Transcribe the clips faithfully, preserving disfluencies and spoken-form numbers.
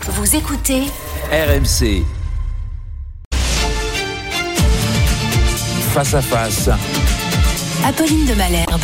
Vous écoutez R M C. Face à face. Apolline de Malherbe.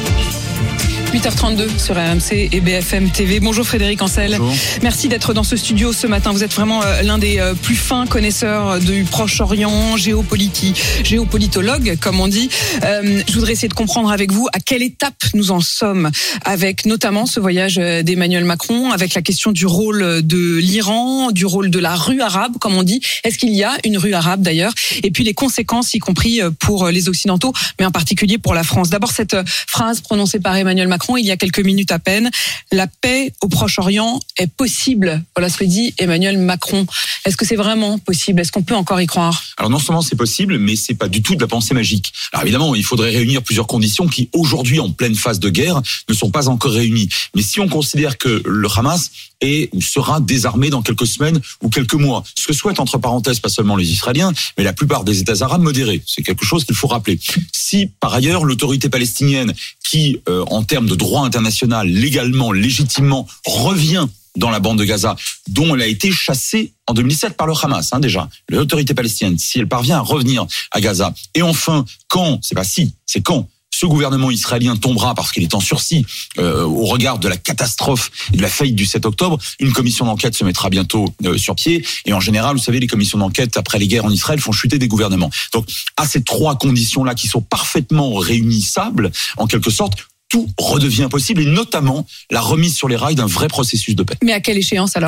huit heures trente-deux sur R M C et B F M T V. Bonjour Frédéric Ancel. Bonjour. Merci d'être dans ce studio ce matin. Vous êtes vraiment l'un des plus fins connaisseurs du Proche-Orient, géopolitique, géopolitologue, comme on dit. Euh, je voudrais essayer de comprendre avec vous à quelle étape nous en sommes avec notamment ce voyage d'Emmanuel Macron, avec la question du rôle de l'Iran, du rôle de la rue arabe, comme on dit. Est-ce qu'il y a une rue arabe d'ailleurs? Et puis les conséquences, y compris pour les Occidentaux, mais en particulier pour la France. D'abord cette phrase prononcée par Emmanuel Macron il y a quelques minutes à peine. La paix au Proche-Orient est possible. Voilà ce que dit Emmanuel Macron. Est-ce que c'est vraiment possible? Est-ce qu'on peut encore y croire? Alors non seulement c'est possible, mais c'est pas du tout de la pensée magique. Alors évidemment, il faudrait réunir plusieurs conditions qui aujourd'hui, en pleine phase de guerre, ne sont pas encore réunies. Mais si on considère que le Hamas est ou sera désarmé dans quelques semaines ou quelques mois, ce que souhaitent entre parenthèses pas seulement les Israéliens, mais la plupart des États arabes modérés, c'est quelque chose qu'il faut rappeler. Si par ailleurs l'autorité palestinienne, qui euh, en termes de droit international, légalement, légitimement, revient dans la bande de Gaza, dont elle a été chassée en deux mille dix-sept par le Hamas, hein, déjà. L'autorité palestinienne, si elle parvient à revenir à Gaza. Et enfin, quand, c'est pas si, c'est quand ce gouvernement israélien tombera parce qu'il est en sursis euh, au regard de la catastrophe et de la faillite du sept octobre, une commission d'enquête se mettra bientôt euh, sur pied. Et en général, vous savez, les commissions d'enquête, après les guerres en Israël, font chuter des gouvernements. Donc, à ces trois conditions-là qui sont parfaitement réunissables, en quelque sorte, tout redevient possible, et notamment la remise sur les rails d'un vrai processus de paix. Mais à quelle échéance alors ?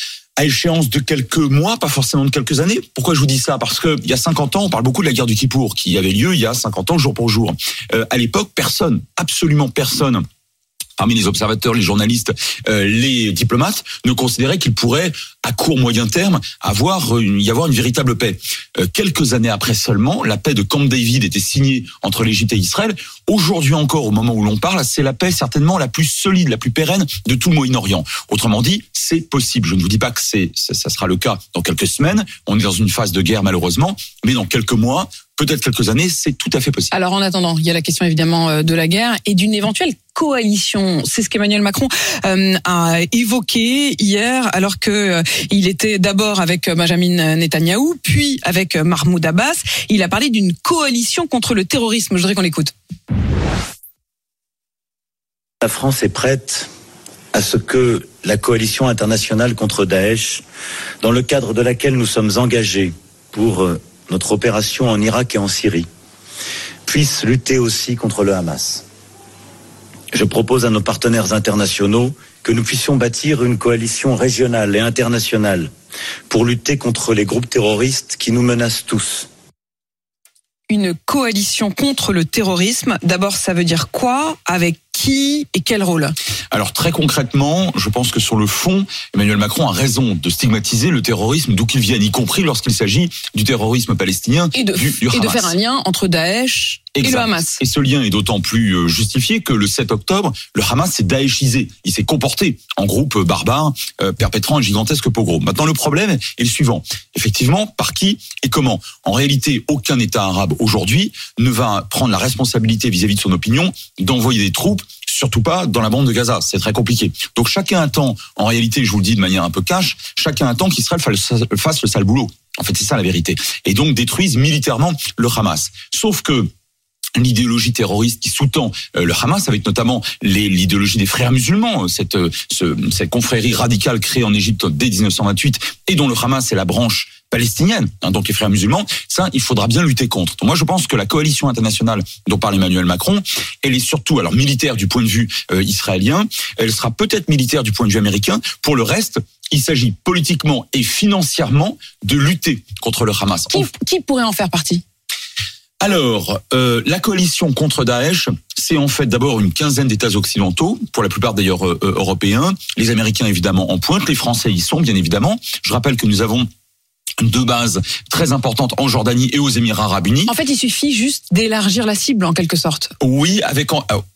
À échéance de quelques mois, pas forcément de quelques années. Pourquoi je vous dis ça? Parce que il y a cinquante ans, on parle beaucoup de la guerre du Kippour, qui avait lieu il y a cinquante ans, jour pour jour. Euh, à l'époque, personne, absolument personne, parmi les observateurs, les journalistes, euh, les diplomates, ne considéraient qu'il pourrait, à court moyen terme, avoir une, y avoir une véritable paix. Euh, quelques années après seulement, la paix de Camp David était signée entre l'Égypte et Israël. Aujourd'hui encore, au moment où l'on parle, c'est la paix certainement la plus solide, la plus pérenne de tout le Moyen-Orient. Autrement dit, c'est possible. Je ne vous dis pas que c'est, ça, ça sera le cas dans quelques semaines. On est dans une phase de guerre malheureusement, mais dans quelques mois, peut-être quelques années, c'est tout à fait possible. Alors en attendant, il y a la question évidemment de la guerre et d'une éventuelle coalition. C'est ce qu'Emmanuel Macron euh, a évoqué hier, alors que euh, il était d'abord avec Benjamin Netanyahou, puis avec Mahmoud Abbas. Il a parlé d'une coalition contre le terrorisme. Je voudrais qu'on l'écoute. La France est prête à ce que la coalition internationale contre Daesh, dans le cadre de laquelle nous sommes engagés pour notre opération en Irak et en Syrie, puisse lutter aussi contre le Hamas. Je propose à nos partenaires internationaux que nous puissions bâtir une coalition régionale et internationale pour lutter contre les groupes terroristes qui nous menacent tous. Une coalition contre le terrorisme, d'abord ça veut dire quoi? Avec qui et quel rôle? Alors très concrètement, je pense que sur le fond, Emmanuel Macron a raison de stigmatiser le terrorisme d'où qu'il vienne, y compris lorsqu'il s'agit du terrorisme palestinien et de, du, du Hamas. Et de faire un lien entre Daesh exact. Et le Hamas. Et ce lien est d'autant plus justifié que le sept octobre, le Hamas s'est daéchisé. Il s'est comporté en groupe barbare, euh, perpétrant un gigantesque pogrom. Maintenant, le problème est le suivant. Effectivement, par qui et comment? En réalité, aucun État arabe aujourd'hui ne va prendre la responsabilité vis-à-vis de son opinion d'envoyer des troupes, surtout pas dans la bande de Gaza. C'est très compliqué. Donc chacun attend, en réalité, je vous le dis de manière un peu cash, chacun attend qu'Israël fasse le sale boulot. En fait, c'est ça la vérité. Et donc détruise militairement le Hamas. Sauf que l'idéologie terroriste qui sous-tend euh, le Hamas, avec notamment les, l'idéologie des frères musulmans, cette, ce, cette confrérie radicale créée en Égypte dès dix-neuf cent vingt-huit, et dont le Hamas est la branche palestinienne, hein, donc les frères musulmans, ça, il faudra bien lutter contre. Donc moi, je pense que la coalition internationale dont parle Emmanuel Macron, elle est surtout, alors militaire du point de vue euh, israélien, elle sera peut-être militaire du point de vue américain. Pour le reste, il s'agit politiquement et financièrement de lutter contre le Hamas. Qui, qui pourrait en faire partie ? Alors, euh, la coalition contre Daesh, c'est en fait d'abord une quinzaine d'États occidentaux, pour la plupart d'ailleurs euh, européens. Les Américains évidemment en pointe, les Français y sont bien évidemment. Je rappelle que nous avons deux bases très importantes en Jordanie et aux Émirats Arabes Unis. En fait, il suffit juste d'élargir la cible en quelque sorte. Oui, avec en,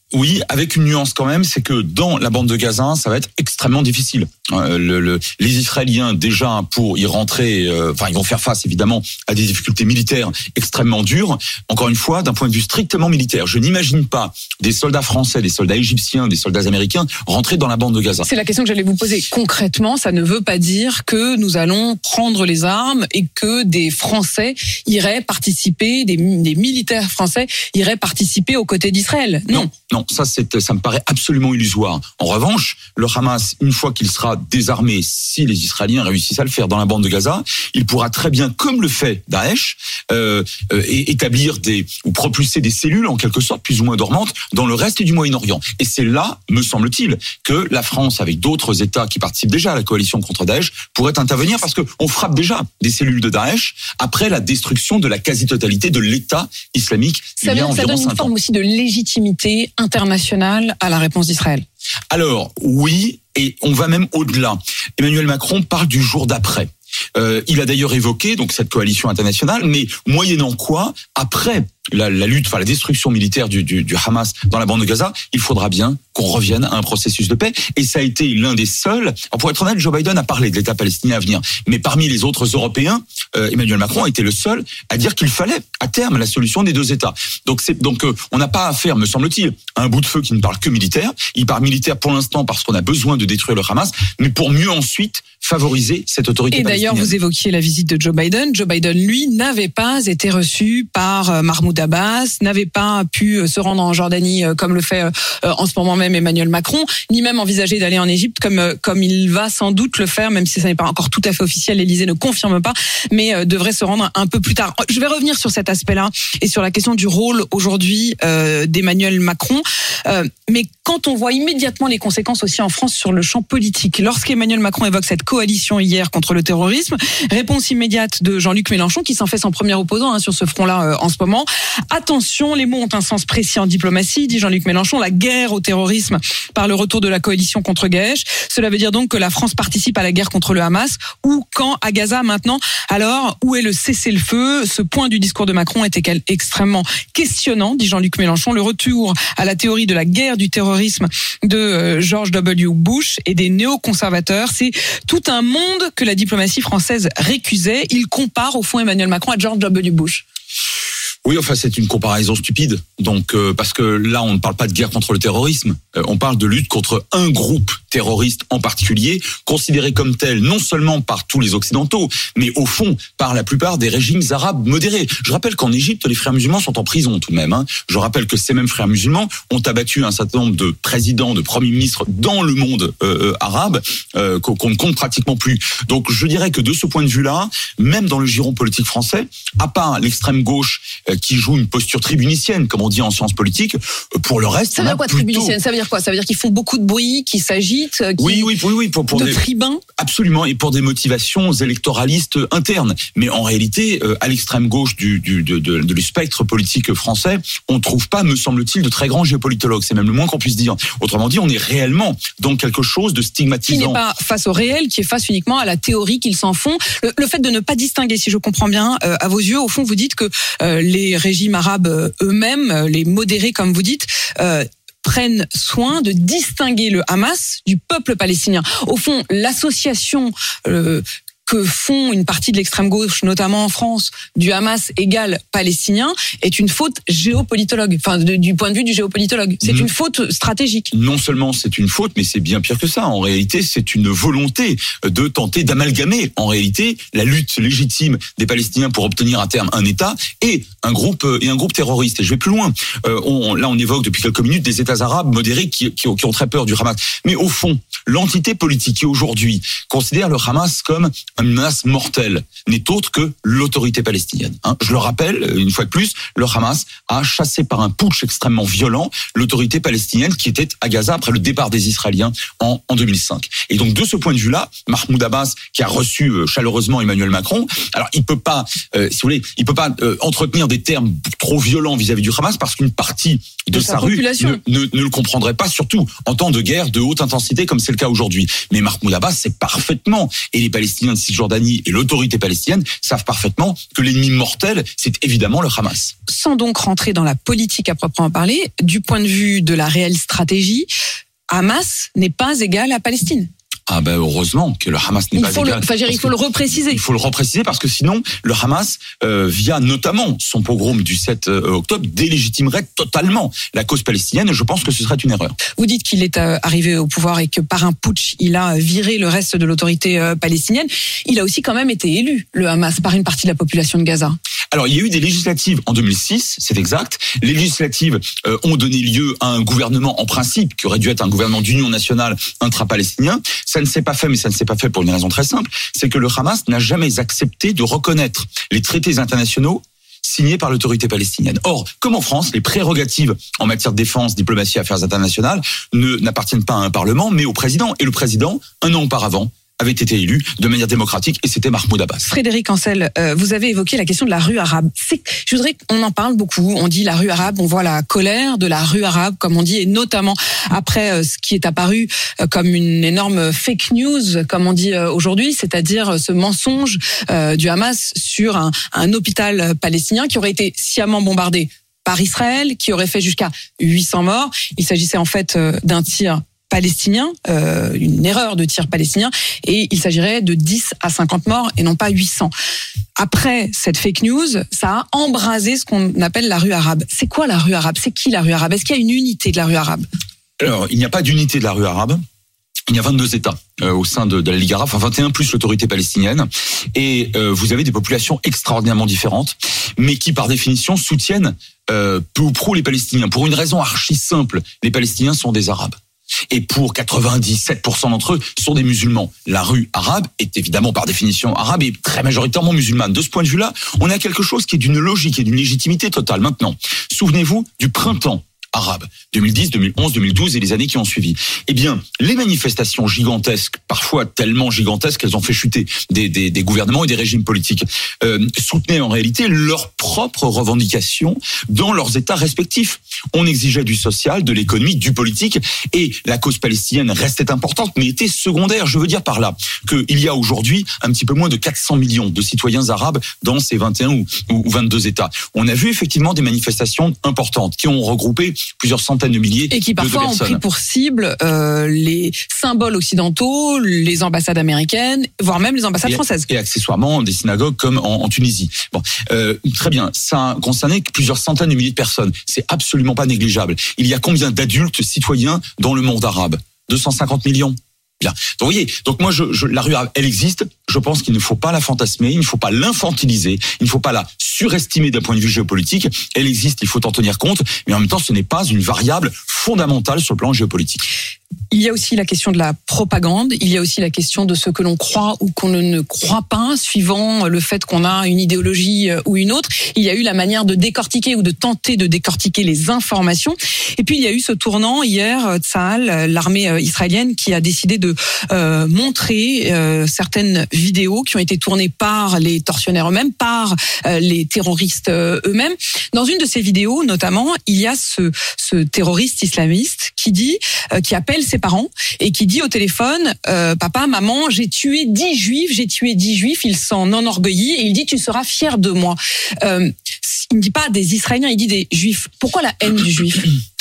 Oui, avec une nuance quand même, c'est que dans la bande de Gaza, ça va être extrêmement difficile. Euh, le, le, les Israéliens, déjà, pour y rentrer, euh, enfin, ils vont faire face évidemment à des difficultés militaires extrêmement dures. Encore une fois, d'un point de vue strictement militaire, je n'imagine pas des soldats français, des soldats égyptiens, des soldats américains rentrer dans la bande de Gaza. C'est la question que j'allais vous poser. Concrètement, ça ne veut pas dire que nous allons prendre les armes et que des Français iraient participer, des, des militaires français iraient participer aux côtés d'Israël. Non. non. Non, ça, c'est, ça me paraît absolument illusoire. En revanche, le Hamas, une fois qu'il sera désarmé, si les Israéliens réussissent à le faire dans la bande de Gaza, il pourra très bien, comme le fait Daesh, euh, euh, établir des ou propulser des cellules en quelque sorte plus ou moins dormantes dans le reste du Moyen-Orient. Et c'est là, me semble-t-il, que la France, avec d'autres États qui participent déjà à la coalition contre Daesh, pourrait intervenir parce que on frappe déjà des cellules de Daesh après la destruction de la quasi-totalité de l'État islamique. Ça, il y a ça environ donne une cinq forme ans. aussi de légitimité internationale à la réponse d'Israël. Alors, oui, et on va même au-delà. Emmanuel Macron parle du jour d'après. Euh, il a d'ailleurs évoqué donc cette coalition internationale, mais moyennant quoi, après la, la lutte, enfin la destruction militaire du, du, du Hamas dans la bande de Gaza, il faudra bien qu'on revienne à un processus de paix. Et ça a été l'un des seuls. Alors pour être honnête, Joe Biden a parlé de l'État palestinien à venir, mais parmi les autres Européens, euh, Emmanuel Macron a été le seul à dire qu'il fallait à terme la solution des deux États. Donc c'est donc euh, on n'a pas affaire, me semble-t-il, à un bout de feu qui ne parle que militaire. Il parle militaire pour l'instant parce qu'on a besoin de détruire le Hamas, mais pour mieux ensuite favoriser cette autorité Et palestinienne. d'ailleurs, vous évoquiez la visite de Joe Biden. Joe Biden, lui, n'avait pas été reçu par Mahmoud Abbas, n'avait pas pu se rendre en Jordanie comme le fait en ce moment même Emmanuel Macron, ni même envisager d'aller en Égypte comme comme il va sans doute le faire, même si ça n'est pas encore tout à fait officiel. L'Élysée ne confirme pas, mais devrait se rendre un peu plus tard. Je vais revenir sur cet aspect-là et sur la question du rôle aujourd'hui euh, d'Emmanuel Macron. Euh, mais quand on voit immédiatement les conséquences aussi en France sur le champ politique, lorsqu'Emmanuel Macron évoque cette coalition hier contre le terrorisme, réponse immédiate de Jean-Luc Mélenchon qui s'en fait son premier opposant hein, sur ce front-là euh, en ce moment. Attention, les mots ont un sens précis en diplomatie, dit Jean-Luc Mélenchon, la guerre au terrorisme par le retour de la coalition contre Daesh. Cela veut dire donc que la France participe à la guerre contre le Hamas. Ou quand à Gaza maintenant? Alors, où est le cessez-le-feu? Ce point du discours de Macron était extrêmement questionnant, dit Jean-Luc Mélenchon. Le retour à la théorie de la guerre du terrorisme de euh, George W. Bush et des néoconservateurs, c'est tout un monde que la diplomatie française récusait. Il compare au fond Emmanuel Macron à George W. Bush. Oui, enfin, c'est une comparaison stupide. Donc, euh, parce que là, on ne parle pas de guerre contre le terrorisme. Euh, on parle de lutte contre un groupe terroriste en particulier, considéré comme tel non seulement par tous les Occidentaux, mais au fond par la plupart des régimes arabes modérés. Je rappelle qu'en Égypte, les frères musulmans sont en prison tout de même. Hein. Je rappelle que ces mêmes frères musulmans ont abattu un certain nombre de présidents, de premiers ministres dans le monde euh, arabe, euh, qu'on ne compte pratiquement plus. Donc, je dirais que de ce point de vue-là, même dans le giron politique français, à part l'extrême gauche euh, qui joue une posture tribunicienne, comme on dit en sciences politiques, euh, pour le reste, ça veut dire quoi, plutôt... tribunicienne? Ça veut dire quoi? Ça veut dire qu'ils font beaucoup de bruit, qu'ils s'agitent, qu'ils... Oui, oui, oui, oui, pour, pour de des tribuns. Absolument, et pour des motivations électoralistes internes. Mais en réalité, euh, à l'extrême gauche du, du, de, de, de, du spectre politique français, on ne trouve pas, me semble-t-il, de très grands géopolitologues. C'est même le moins qu'on puisse dire. Autrement dit, on est réellement dans quelque chose de stigmatisant. Qui n'est pas face au réel, qui est face uniquement à la théorie qu'ils s'en font. Le, le fait de ne pas distinguer, si je comprends bien, euh, à vos yeux, au fond, vous dites que euh, les régimes arabes euh, eux-mêmes, euh, les modérés, comme vous dites, euh, prennent soin de distinguer le Hamas du peuple palestinien. Au fond, l'association euh, que font une partie de l'extrême gauche, notamment en France, du Hamas égal palestinien, est une faute géopolitologue. Enfin, de, du point de vue du géopolitologue, c'est mmh. une faute stratégique. Non seulement c'est une faute, mais c'est bien pire que ça. En réalité, c'est une volonté de tenter d'amalgamer, en réalité, la lutte légitime des Palestiniens pour obtenir à terme un État et un groupe et un groupe terroriste. Et je vais plus loin. Euh, on, là, on évoque depuis quelques minutes des États arabes modérés qui, qui, qui ont très peur du Hamas. Mais au fond, l'entité politique qui aujourd'hui considère le Hamas comme une menace mortelle n'est autre que l'autorité palestinienne. Hein. Je le rappelle, une fois de plus, le Hamas a chassé par un putsch extrêmement violent l'autorité palestinienne qui était à Gaza après le départ des Israéliens en, en deux mille cinq. Et donc de ce point de vue-là, Mahmoud Abbas, qui a reçu euh, chaleureusement Emmanuel Macron, alors il peut pas, euh, si vous voulez, il peut pas euh, entretenir des termes trop violents vis-à-vis du Hamas parce qu'une partie de, de sa, sa rue ne, ne, ne le comprendrait pas, surtout en temps de guerre de haute intensité comme c'est le cas aujourd'hui. Mais Mahmoud Abbas sait parfaitement, et les Palestiniens Cisjordanie et l'autorité palestinienne savent parfaitement que l'ennemi mortel, c'est évidemment le Hamas. Sans donc rentrer dans la politique à proprement parler, du point de vue de la réelle stratégie, Hamas n'est pas égal à Palestine. Ah ben heureusement que le Hamas n'est il pas faut égal. Le, enfin, dire, il faut le repréciser. Il faut le repréciser parce que sinon, le Hamas, euh, via notamment son pogrom du sept octobre, délégitimerait totalement la cause palestinienne. Et je pense que ce serait une erreur. Vous dites qu'il est euh, arrivé au pouvoir et que par un putsch, il a viré le reste de l'autorité euh, palestinienne. Il a aussi quand même été élu, le Hamas, par une partie de la population de Gaza. Alors, il y a eu des législatives en deux mille six, c'est exact. Les législatives euh, ont donné lieu à un gouvernement en principe qui aurait dû être un gouvernement d'union nationale intra-palestinien. Ça ne s'est pas fait, mais ça ne s'est pas fait pour une raison très simple, c'est que le Hamas n'a jamais accepté de reconnaître les traités internationaux signés par l'autorité palestinienne. Or, comme en France, les prérogatives en matière de défense, diplomatie, affaires internationales ne n'appartiennent pas à un parlement, mais au président. Et le président, un an auparavant, avait été élu de manière démocratique et c'était Mahmoud Abbas. Frédéric Ancel, euh, vous avez évoqué la question de la rue arabe. C'est, je voudrais qu'on en parle beaucoup. On dit la rue arabe, on voit la colère de la rue arabe, comme on dit, et notamment après euh, ce qui est apparu euh, comme une énorme fake news, comme on dit euh, aujourd'hui, c'est-à-dire euh, ce mensonge euh, du Hamas sur un, un hôpital palestinien qui aurait été sciemment bombardé par Israël, qui aurait fait jusqu'à huit cents morts. Il s'agissait en fait euh, d'un tir palestinien, euh, une erreur de tir palestinien, et il s'agirait de dix à cinquante morts et non pas huit cents. Après cette fake news, ça a embrasé ce qu'on appelle la rue arabe. C'est quoi la rue arabe ? C'est qui la rue arabe ? Est-ce qu'il y a une unité de la rue arabe ? Alors, il n'y a pas d'unité de la rue arabe. Il y a vingt-deux États euh, au sein de, de la Ligue arabe, enfin vingt et un plus l'autorité palestinienne, et euh, vous avez des populations extraordinairement différentes, mais qui par définition soutiennent euh, peu ou prou les Palestiniens. Pour une raison archi simple, les Palestiniens sont des Arabes. Et pour quatre-vingt-dix-sept pour cent d'entre eux sont des musulmans. La rue arabe est évidemment par définition arabe et très majoritairement musulmane. De ce point de vue-là, on a quelque chose qui est d'une logique et d'une légitimité totale. Maintenant, souvenez-vous du printemps arabe, deux mille dix, deux mille onze, deux mille douze et les années qui ont suivi. Eh bien, les manifestations gigantesques, parfois tellement gigantesques qu'elles ont fait chuter des, des, des gouvernements et des régimes politiques, euh, soutenaient en réalité leurs propres revendications dans leurs États respectifs. On exigeait du social, de l'économique, du politique, et la cause palestinienne restait importante, mais était secondaire. Je veux dire par là qu'il y a aujourd'hui un petit peu moins de quatre cents millions de citoyens arabes dans ces vingt et un ou, ou vingt-deux États. On a vu effectivement des manifestations importantes qui ont regroupé plusieurs centaines de milliers de personnes. Et qui parfois ont pris pour cible euh, les symboles occidentaux, les ambassades américaines, voire même les ambassades et, françaises. Et accessoirement des synagogues comme en, en Tunisie. Bon, euh, très bien, ça a concerné plusieurs centaines de milliers de personnes. C'est absolument pas négligeable. Il y a combien d'adultes citoyens dans le monde arabe ? deux cent cinquante millions. Bien. Donc, vous voyez, donc moi, je, je, la rue arabe, elle existe. Je pense qu'il ne faut pas la fantasmer, il ne faut pas l'infantiliser, il ne faut pas la surestimer d'un point de vue géopolitique. Elle existe, il faut en tenir compte, mais en même temps, ce n'est pas une variable fondamentale sur le plan géopolitique. Il y a aussi la question de la propagande, il y a aussi la question de ce que l'on croit ou qu'on ne croit pas, suivant le fait qu'on a une idéologie ou une autre. Il y a eu la manière de décortiquer ou de tenter de décortiquer les informations. Et puis il y a eu ce tournant hier, Tsahal, l'armée israélienne, qui a décidé de euh, montrer euh, certaines vidéos qui ont été tournées par les tortionnaires eux-mêmes, par euh, les terroristes euh, eux-mêmes. Dans une de ces vidéos, notamment, il y a ce, ce terroriste islamiste qui dit, euh, qui appelle ses parents et qui dit au téléphone euh, papa, maman, j'ai tué dix juifs, j'ai tué dix juifs, il s'en enorgueillit et il dit tu seras fier de moi. Euh, il ne dit pas des Israéliens, il dit des juifs. Pourquoi la haine du juif ?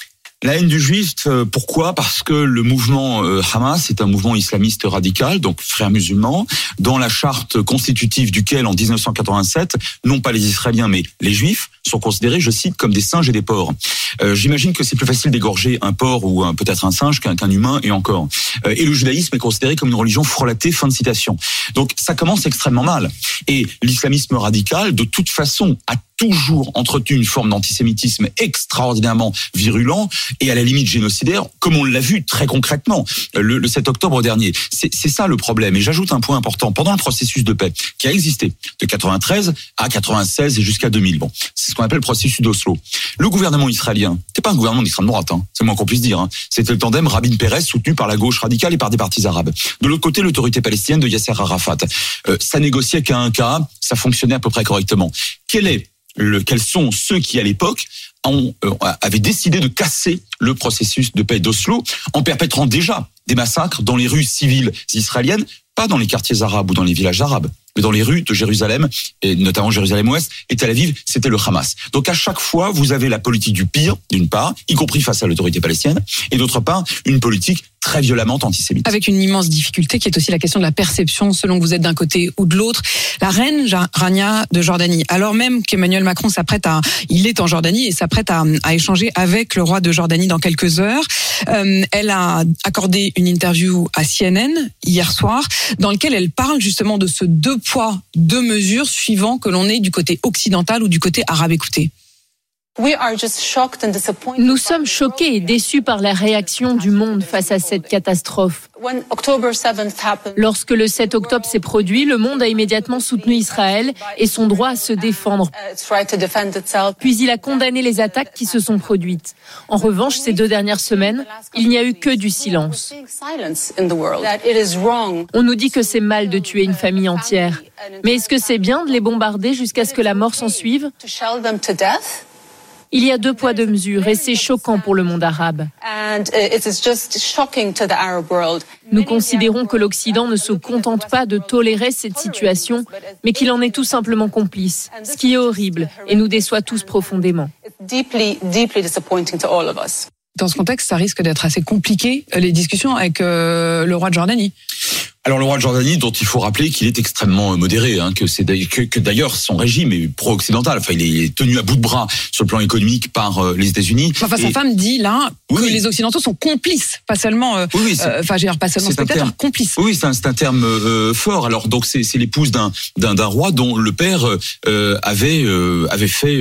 La haine du juif, pourquoi ? Parce que le mouvement Hamas est un mouvement islamiste radical, donc frères musulmans, dans la charte constitutive duquel, en dix-neuf cent quatre-vingt-sept, non pas les Israéliens, mais les juifs, sont considérés, je cite, comme des singes et des porcs. Euh, j'imagine que c'est plus facile d'égorger un porc ou un, peut-être un singe qu'un, qu'un humain, et encore. Euh, et le judaïsme est considéré comme une religion frelatée, fin de citation. Donc ça commence extrêmement mal. Et l'islamisme radical, de toute façon, a toujours entretenu une forme d'antisémitisme extraordinairement virulent et à la limite génocidaire, comme on l'a vu très concrètement le, le sept octobre dernier. C'est, c'est ça le problème. Et j'ajoute un point important. Pendant le processus de paix qui a existé de quatre-vingt-treize à quatre-vingt-seize et jusqu'à deux mille, bon, c'est ce qu'on appelle le processus d'Oslo. Le gouvernement israélien, c'est pas un gouvernement d'extrême droite, hein, c'est le moins qu'on puisse dire. Hein. C'était le tandem Rabin-Pérez soutenu par la gauche radicale et par des partis arabes. De l'autre côté, l'autorité palestinienne de Yasser Arafat. Euh, ça négociait qu'à un cas, ça fonctionnait à peu près correctement. Quel est Le, quels sont ceux qui, à l'époque, ont, euh, avaient décidé de casser le processus de paix d'Oslo, en perpétrant déjà des massacres dans les rues civiles israéliennes, pas dans les quartiers arabes ou dans les villages arabes, mais dans les rues de Jérusalem, et notamment Jérusalem-Ouest et Tel Aviv, c'était le Hamas. Donc à chaque fois, vous avez la politique du pire, d'une part, y compris face à l'autorité palestinienne, et d'autre part, une politique très violemment antisémite. Avec une immense difficulté qui est aussi la question de la perception, selon que vous êtes d'un côté ou de l'autre. La reine Rania de Jordanie, alors même qu'Emmanuel Macron s'apprête à, il est en Jordanie et s'apprête à, à échanger avec le roi de Jordanie dans quelques heures, euh, elle a accordé une interview à C N N hier soir, dans lequel elle parle justement de ce deux poids, deux mesures, suivant que l'on est du côté occidental ou du côté arabe. Écoutez. Nous sommes choqués et déçus par la réaction du monde face à cette catastrophe. Lorsque le sept octobre s'est produit, le monde a immédiatement soutenu Israël et son droit à se défendre. Puis il a condamné les attaques qui se sont produites. En revanche, ces deux dernières semaines, il n'y a eu que du silence. On nous dit que c'est mal de tuer une famille entière. Mais est-ce que c'est bien de les bombarder jusqu'à ce que la mort s'en suive ? Il y a deux poids, deux mesures et c'est choquant pour le monde arabe. Nous considérons que l'Occident ne se contente pas de tolérer cette situation, mais qu'il en est tout simplement complice, ce qui est horrible et nous déçoit tous profondément. Dans ce contexte, ça risque d'être assez compliqué, les discussions avec euh, le roi de Jordanie. Alors le roi de Jordanie, dont il faut rappeler qu'il est extrêmement modéré, hein, que c'est que, que d'ailleurs son régime est pro-occidental. Enfin, il est tenu à bout de bras sur le plan économique par euh, les États-Unis. Enfin, sa et... femme dit là oui, que oui. les Occidentaux sont complices, pas seulement. Euh, oui, oui, euh, enfin, j'ai pas seulement spectateurs, complices. Oui, c'est un, c'est un terme euh, fort. Alors donc c'est, c'est l'épouse d'un, d'un d'un roi dont le père euh, avait euh, avait fait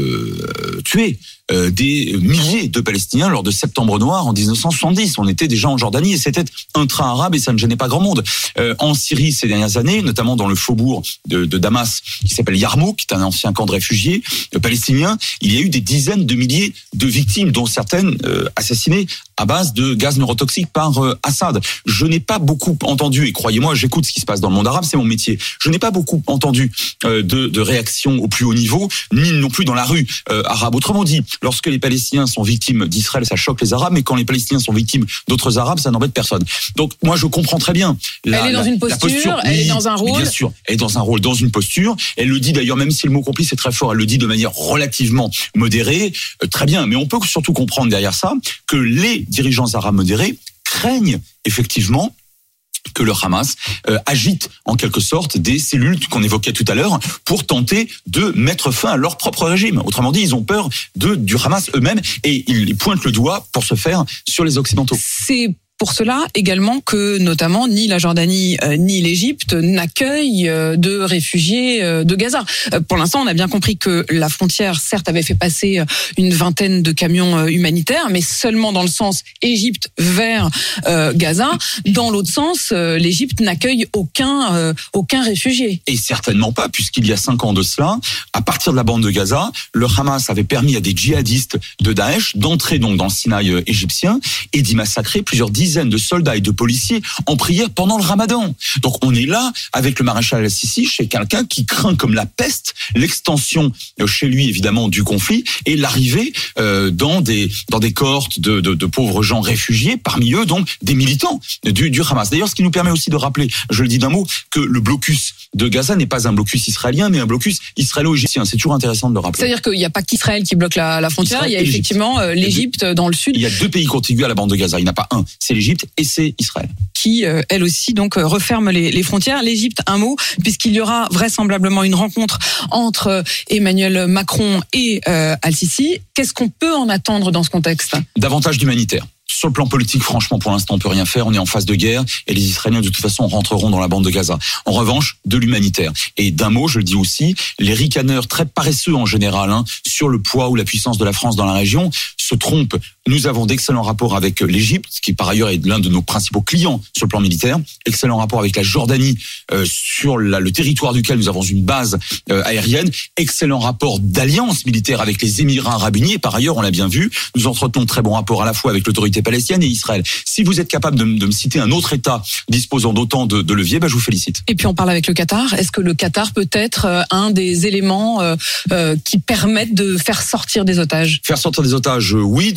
euh, tuer. Euh, des milliers de Palestiniens lors de Septembre Noir en dix-neuf cent soixante-dix. On était déjà en Jordanie et c'était intra-arabe et ça ne gênait pas grand monde. Euh, en Syrie ces dernières années, notamment dans le faubourg de, de Damas qui s'appelle Yarmouk, qui est un ancien camp de réfugiés euh, palestiniens, il y a eu des dizaines de milliers de victimes, dont certaines euh, assassinées à base de gaz neurotoxiques par euh, Assad. Je n'ai pas beaucoup entendu, et croyez-moi, j'écoute ce qui se passe dans le monde arabe, c'est mon métier. Je n'ai pas beaucoup entendu euh, de, de réactions au plus haut niveau, ni non plus dans la rue euh, arabe. Autrement dit, lorsque les Palestiniens sont victimes d'Israël, ça choque les Arabes, mais quand les Palestiniens sont victimes d'autres Arabes, ça n'embête personne. Donc moi, je comprends très bien. La, elle est dans la, une posture, posture, elle oui, est dans un rôle. Bien sûr, elle est dans un rôle, dans une posture. Elle le dit d'ailleurs, même si le mot complice est très fort, elle le dit de manière relativement modérée. Euh, très bien, mais on peut surtout comprendre derrière ça que les dirigeants arabes modérés craignent effectivement que le Hamas euh, agite en quelque sorte des cellules qu'on évoquait tout à l'heure pour tenter de mettre fin à leur propre régime. Autrement dit, ils ont peur de, du Hamas eux-mêmes et ils pointent le doigt pour ce faire sur les Occidentaux. C'est pour cela également que notamment ni la Jordanie euh, ni l'Égypte n'accueillent euh, de réfugiés euh, de Gaza. Euh, pour l'instant, on a bien compris que la frontière, certes, avait fait passer une vingtaine de camions euh, humanitaires, mais seulement dans le sens Égypte vers euh, Gaza. Dans l'autre sens, euh, l'Égypte n'accueille aucun euh, aucun réfugié. Et certainement pas, puisqu'il y a cinq ans de cela, à partir de la bande de Gaza, le Hamas avait permis à des djihadistes de Daesh d'entrer donc dans le Sinaï euh, égyptien et d'y massacrer plusieurs dizaines de soldats et de policiers en prière pendant le Ramadan. Donc on est là avec le maréchal al-Sisi chez quelqu'un qui craint comme la peste l'extension chez lui évidemment du conflit et l'arrivée euh, dans des dans des cohortes de, de, de pauvres gens réfugiés, parmi eux donc des militants du, du Hamas. D'ailleurs, ce qui nous permet aussi de rappeler, je le dis d'un mot, que le blocus de Gaza n'est pas un blocus israélien mais un blocus israélo-égyptien. C'est toujours intéressant de le rappeler. C'est-à-dire qu'il n'y a pas qu'Israël qui bloque la, la frontière, Israël, il y a effectivement euh, l'Égypte dans le sud. Il y a deux pays contigus à la bande de Gaza, il n'y en a pas un, c'est l'Égypte et c'est Israël. Qui, euh, elle aussi, donc euh, referme les, les frontières. L'Égypte, un mot, puisqu'il y aura vraisemblablement une rencontre entre euh, Emmanuel Macron et euh, Al-Sisi. Qu'est-ce qu'on peut en attendre dans ce contexte ? Davantage d'humanitaire. Sur le plan politique, franchement, pour l'instant, on peut rien faire. On est en phase de guerre et les Israéliens, de toute façon, rentreront dans la bande de Gaza. En revanche, de l'humanitaire. Et d'un mot, je le dis aussi, les ricaneurs très paresseux en général, hein, sur le poids ou la puissance de la France dans la région, se trompent. Nous avons d'excellents rapports avec l'Égypte, qui par ailleurs est l'un de nos principaux clients sur le plan militaire. Excellents rapports avec la Jordanie, euh, sur la, le territoire duquel nous avons une base euh, aérienne. Excellents rapports d'alliance militaire avec les Émirats arabes unis. Et par ailleurs, on l'a bien vu, nous entretenons de très bons rapports à la fois avec l'autorité palestinienne et Israël. Si vous êtes capable de, de me citer un autre État disposant d'autant de, de leviers, ben je vous félicite. Et puis on parle avec le Qatar. Est-ce que le Qatar peut être euh, un des éléments euh, euh, qui permettent de faire sortir des otages ? Faire sortir des otages, oui, dans le cadre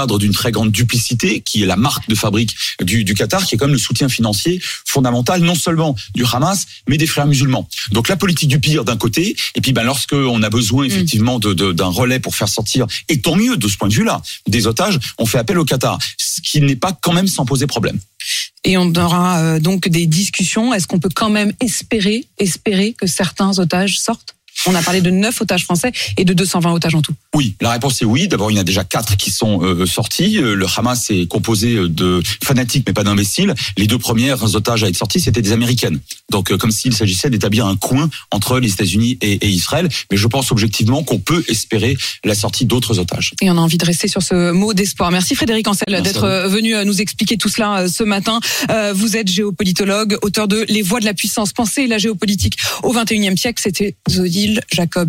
cadre d'une très grande duplicité qui est la marque de fabrique du, du Qatar, qui est quand même le soutien financier fondamental non seulement du Hamas mais des frères musulmans. Donc la politique du pire d'un côté, et puis ben lorsque on a besoin effectivement de, de, d'un relais pour faire sortir, et tant mieux de ce point de vue-là, des otages, on fait appel au Qatar, ce qui n'est pas quand même sans poser problème. Et on aura euh, donc des discussions. Est-ce qu'on peut quand même espérer, espérer que certains otages sortent ? On a parlé de neuf otages français et de deux cent vingt otages en tout. Oui, la réponse est oui. D'abord, il y en a déjà quatre qui sont euh, sortis. Le Hamas est composé de fanatiques, mais pas d'imbéciles. Les deux premières otages à être sortis, c'était des Américaines. Donc, euh, comme s'il s'agissait d'établir un coin entre les États-Unis et, et Israël. Mais je pense objectivement qu'on peut espérer la sortie d'autres otages. Et on a envie de rester sur ce mot d'espoir. Merci Frédéric Ancel Merci d'être venu nous expliquer tout cela ce matin. Euh, vous êtes géopolitologue, auteur de Les Voies de la puissance. Pensez la géopolitique au vingt et unième siècle. C'était Odile Jacob.